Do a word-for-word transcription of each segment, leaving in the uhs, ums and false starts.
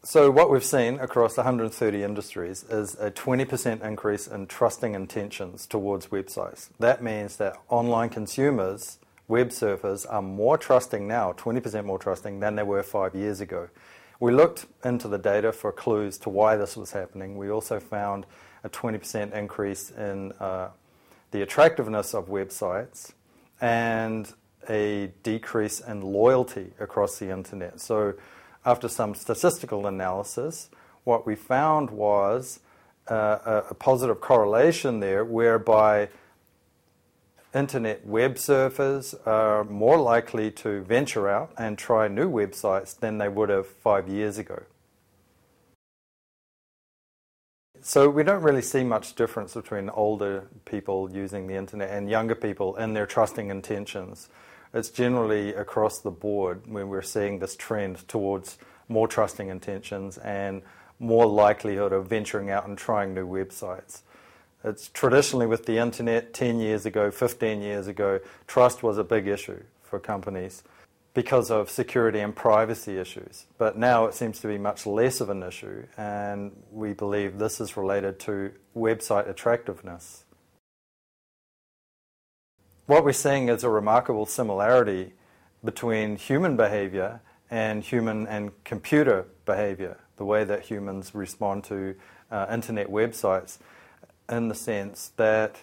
So what we've seen across one hundred thirty industries is a twenty percent increase in trusting intentions towards websites. That means that online consumers, web surfers, are more trusting now, twenty percent more trusting than they were five years ago. We looked into the data for clues to why this was happening. We also found a twenty percent increase in uh, the attractiveness of websites and a decrease in loyalty across the internet. So after some statistical analysis, what we found was uh, a, a positive correlation there whereby internet web surfers are more likely to venture out and try new websites than they would have five years ago. So we don't really see much difference between older people using the internet and younger people in their trusting intentions. It's generally across the board when we're seeing this trend towards more trusting intentions and more likelihood of venturing out and trying new websites. It's traditionally with the internet, ten years ago, fifteen years ago, trust was a big issue for companies because of security and privacy issues. But now it seems to be much less of an issue, and we believe this is related to website attractiveness. What we're seeing is a remarkable similarity between human behavior and human and computer behavior, the way that humans respond to uh, internet websites, in the sense that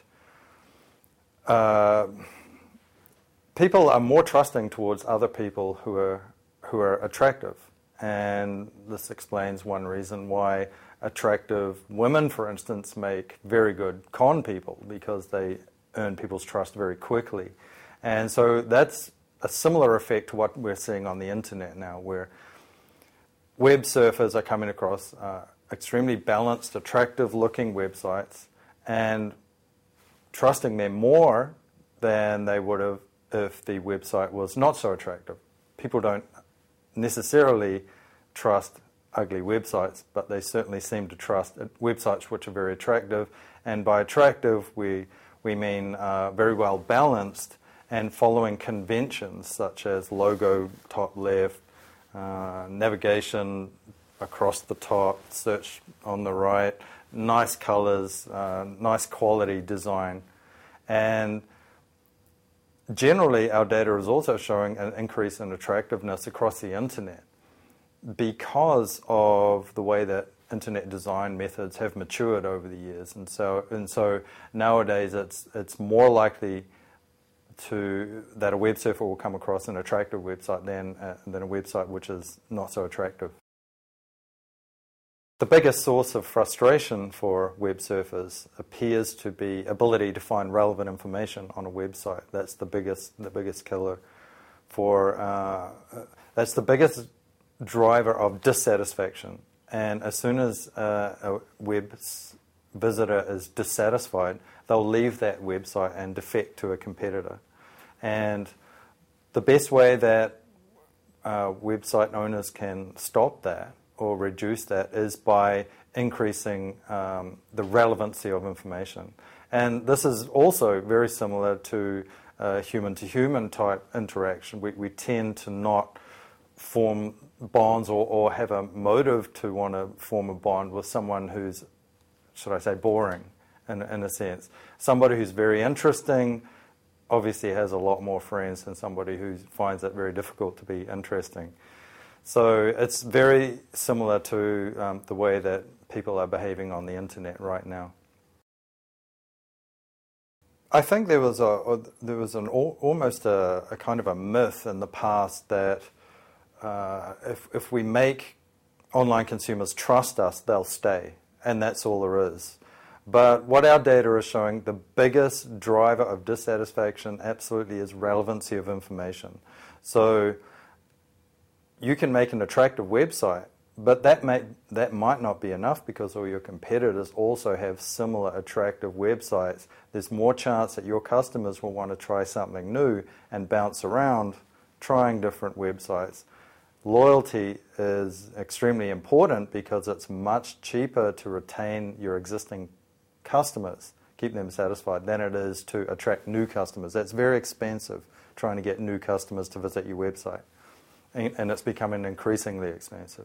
uh, people are more trusting towards other people who are who are attractive. And this explains one reason why attractive women, for instance, make very good con people, because they earn people's trust very quickly. And so that's a similar effect to what we're seeing on the internet now, where web surfers are coming across uh, extremely balanced, attractive-looking websites and trusting them more than they would have if the website was not so attractive. People don't necessarily trust ugly websites, but they certainly seem to trust websites which are very attractive. And by attractive, we we mean uh, very well balanced and following conventions such as logo top left, uh, navigation across the top, search on the right, nice colors, uh, nice quality design. And generally, our data is also showing an increase in attractiveness across the internet because of the way that internet design methods have matured over the years. And so and so nowadays it's it's more likely to that a web surfer will come across an attractive website than uh, than a website which is not so attractive. The biggest source of frustration for web surfers appears to be ability to find relevant information on a website. That's the biggest the biggest killer for uh, that's the biggest driver of dissatisfaction. And as soon as uh, a web visitor is dissatisfied, they'll leave that website and defect to a competitor. And the best way that uh, website owners can stop that or reduce that is by increasing um, the relevancy of information. And this is also very similar to uh, human-to-human type interaction. We, we tend to not form bonds or, or have a motive to want to form a bond with someone who's, should I say, boring in, in a sense. Somebody who's very interesting obviously has a lot more friends than somebody who finds it very difficult to be interesting. So it's very similar to um, the way that people are behaving on the internet right now. I think there was a there was an almost a, a kind of a myth in the past that uh, if if we make online consumers trust us, they'll stay, and that's all there is. But what our data is showing, the biggest driver of dissatisfaction absolutely is relevancy of information. So you can make an attractive website, but that may, that might not be enough because all your competitors also have similar attractive websites. There's more chance that your customers will want to try something new and bounce around trying different websites. Loyalty is extremely important because it's much cheaper to retain your existing customers, keep them satisfied, than it is to attract new customers. That's very expensive, trying to get new customers to visit your website. And it's becoming increasingly expensive.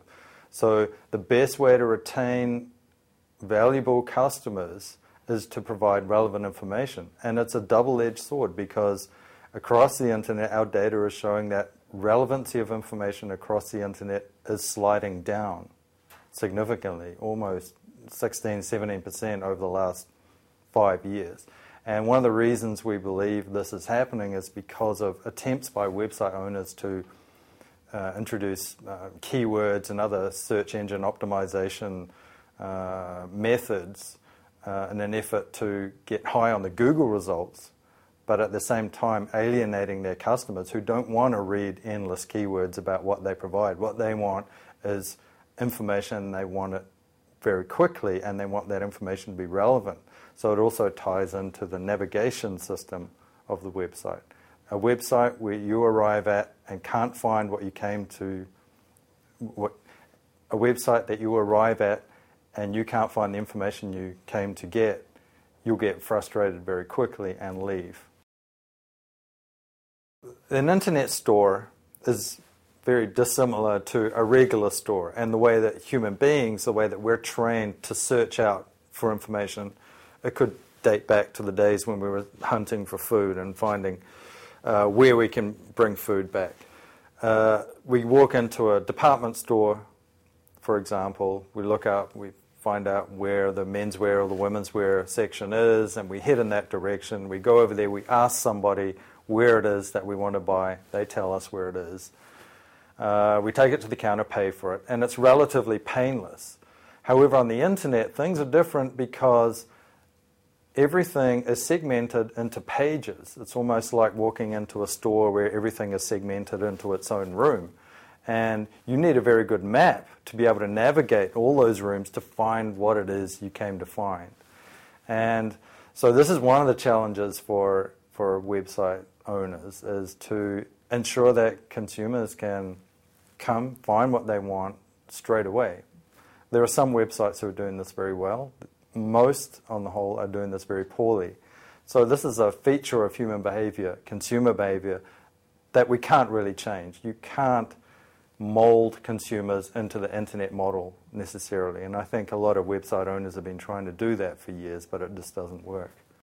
So the best way to retain valuable customers is to provide relevant information. And it's a double-edged sword, because across the internet, our data is showing that relevancy of information across the internet is sliding down significantly, almost sixteen, seventeen percent over the last five years. And one of the reasons we believe this is happening is because of attempts by website owners to uh, introduce uh, keywords and other search engine optimization uh, methods uh, in an effort to get high on the Google results, but at the same time alienating their customers who don't want to read endless keywords about what they provide. What they want is information, they want it very quickly, and they want that information to be relevant. So it also ties into the navigation system of the website. A website where you arrive at and can't find what you came to, what, a website that you arrive at and you can't find the information you came to get, you'll get frustrated very quickly and leave. An internet store is very dissimilar to a regular store, and the way that human beings, the way that we're trained to search out for information, it could date back to the days when we were hunting for food and finding uh, where we can bring food back. Uh, we walk into a department store, for example, we look up, we find out where the menswear or the women's wear section is, and we head in that direction. We go over there, we ask somebody where it is that we want to buy, they tell us where it is. Uh, we take it to the counter, pay for it, and it's relatively painless. However, on the internet, things are different because everything is segmented into pages. It's almost like walking into a store where everything is segmented into its own room. And you need a very good map to be able to navigate all those rooms to find what it is you came to find. And so this is one of the challenges for, for website owners, is to ensure that consumers can come, find what they want straight away. There are some websites who are doing this very well. Most, on the whole, are doing this very poorly. So this is a feature of human behavior, consumer behavior, that we can't really change. You can't mold consumers into the internet model necessarily. And I think a lot of website owners have been trying to do that for years, but it just doesn't work.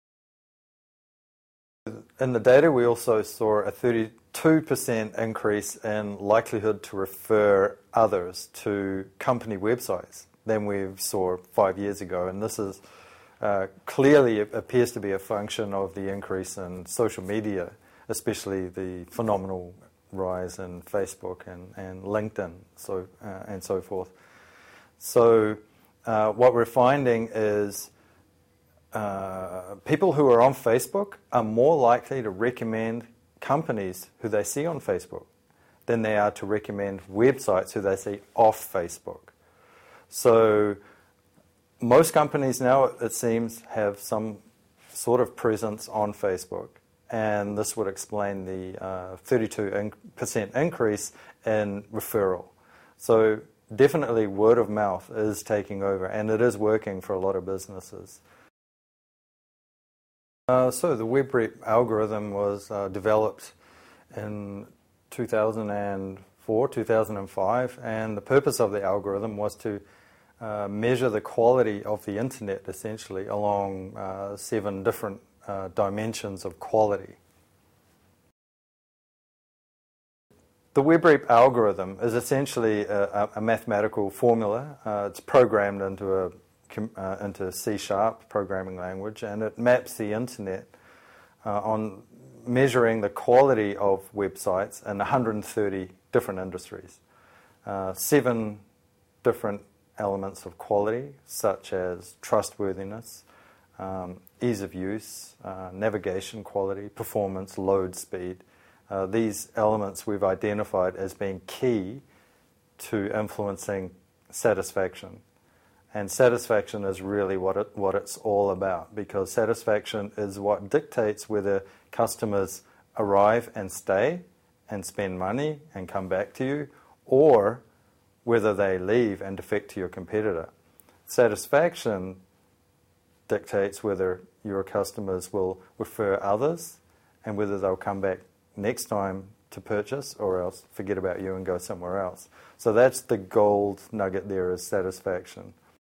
In the data, we also saw a thirty-two percent increase in likelihood to refer others to company websites than we saw five years ago. And this is uh, clearly it appears to be a function of the increase in social media, especially the phenomenal rise in Facebook and, and LinkedIn so, uh, and so forth. So uh, what we're finding is uh, people who are on Facebook are more likely to recommend companies who they see on Facebook than they are to recommend websites who they see off Facebook. So most companies now, it seems, have some sort of presence on Facebook, and this would explain the uh, thirty-two percent increase in referral. So definitely word of mouth is taking over, and it is working for a lot of businesses. Uh, so the WebRep algorithm was uh, developed in two thousand four, two thousand five, and the purpose of the algorithm was to uh, measure the quality of the internet, essentially, along uh, seven different uh, dimensions of quality. The WebRep algorithm is essentially a, a mathematical formula. Uh, it's programmed into a uh, into C sharp programming language, and it maps the internet uh, on measuring the quality of websites in one hundred thirty different industries. Uh, seven different elements of quality, such as trustworthiness, um, ease of use, uh, navigation quality, performance, load speed. Uh, these elements we've identified as being key to influencing satisfaction. And satisfaction is really what it, what it's all about, because satisfaction is what dictates whether customers arrive and stay and spend money and come back to you, or whether they leave and defect to your competitor. Satisfaction dictates whether your customers will refer others and whether they'll come back next time to purchase, or else forget about you and go somewhere else. So that's the gold nugget there, is satisfaction.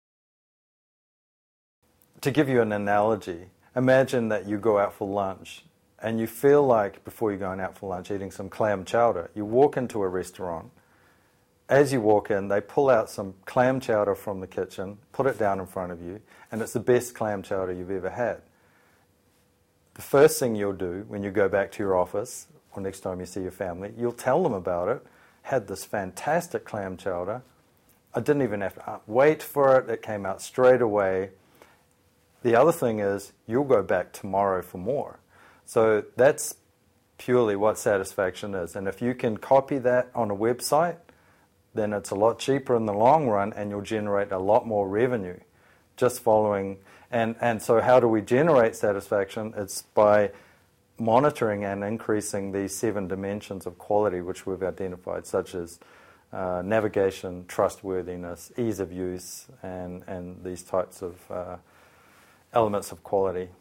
To give you an analogy, imagine that you go out for lunch and you feel like, before you're going out for lunch, eating some clam chowder. You walk into a restaurant. As you walk in, they pull out some clam chowder from the kitchen, put it down in front of you, and it's the best clam chowder you've ever had. The first thing you'll do when you go back to your office, or next time you see your family, you'll tell them about it. Had this fantastic clam chowder. I didn't even have to wait for it. It came out straight away. The other thing is, you'll go back tomorrow for more. So that's purely what satisfaction is. And if you can copy that on a website, then it's a lot cheaper in the long run, and you'll generate a lot more revenue just following. And, and so how do we generate satisfaction? It's by monitoring and increasing these seven dimensions of quality which we've identified, such as uh, navigation, trustworthiness, ease of use, and, and these types of uh, elements of quality.